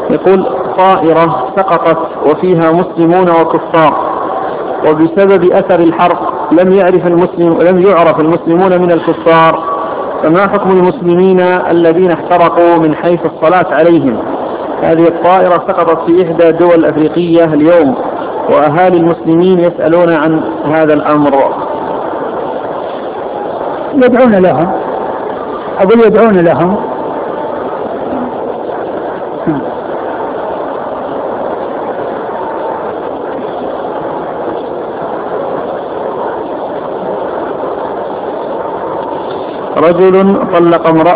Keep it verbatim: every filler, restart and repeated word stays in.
يقول طائرة سقطت وفيها مسلمون وكفار، وبسبب أثر الحرق لم يعرف المسلم لم يعرف المسلمون من الكفار، فما حكم المسلمين الذين احترقوا من حيث الصلاة عليهم؟ هذه الطائرة سقطت في إحدى الدول الأفريقية اليوم، وأهالي المسلمين يسألون عن هذا الأمر. يدعون لهم، أقول يدعون لهم. رجل طلق امرأة